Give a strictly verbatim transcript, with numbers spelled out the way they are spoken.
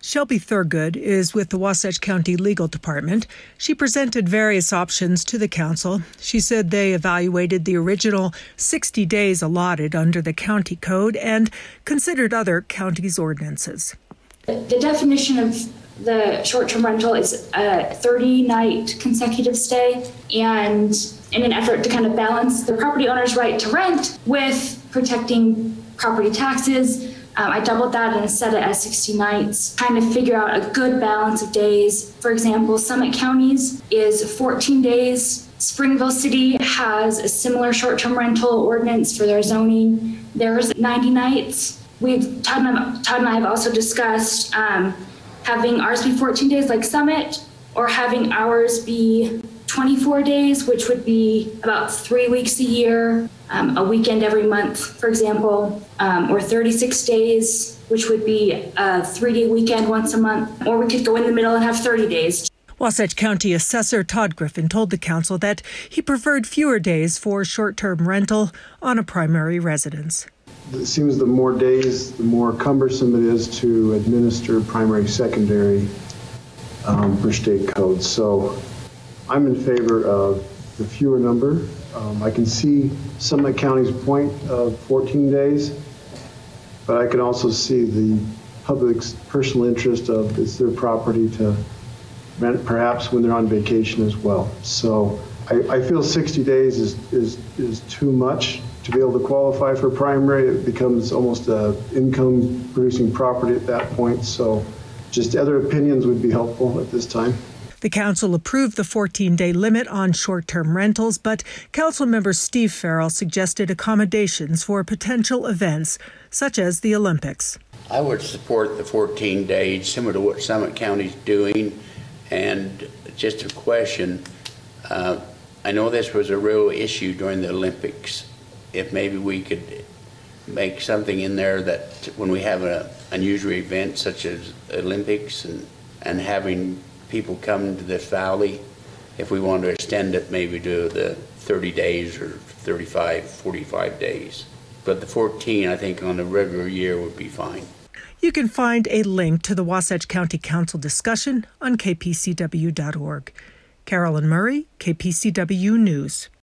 Shelby Thurgood is with the Wasatch County Legal Department. She presented various options to the council. She said they evaluated the original sixty days allotted under the county code and considered other counties' ordinances. The definition of the short-term rental is a thirty-night consecutive stay, and in an effort to kind of balance the property owner's right to rent with protecting property taxes, Um, I doubled that and set it at sixty nights, trying to figure out a good balance of days. For example, Summit County's is fourteen days. Springville City has a similar short-term rental ordinance for their zoning. There's ninety nights. We've Todd and I, Todd and I have also discussed um, having ours be fourteen days like Summit, or having ours be twenty-four days, which would be about three weeks a year, um, a weekend every month, for example, um, or thirty-six days, which would be a three-day weekend once a month, or we could go in the middle and have thirty days. Wasatch County Assessor Todd Griffin told the council that he preferred fewer days for short-term rental on a primary residence. It seems the more days, the more cumbersome it is to administer primary, secondary um, per state code. So I'm in favor of the fewer number. Um, I can see Summit County's point of fourteen days, but I can also see the public's personal interest of it's their property to rent perhaps when they're on vacation as well. So I, I feel sixty days is, is, is too much to be able to qualify for primary. It becomes almost a income producing property at that point. So just other opinions would be helpful at this time. The council approved the fourteen-day limit on short-term rentals, but council member Steve Farrell suggested accommodations for potential events, such as the Olympics. I would support the fourteen days, similar to what Summit County's doing. And just a question, uh, I know this was a real issue during the Olympics. If maybe we could make something in there that when we have an unusual event such as Olympics and, and having people come to this valley, if we want to extend it maybe to the thirty days or thirty-five, forty-five days. But the fourteen, I think, on a regular year would be fine. You can find a link to the Wasatch County Council discussion on K P C W dot org. Carolyn Murray, K P C W News.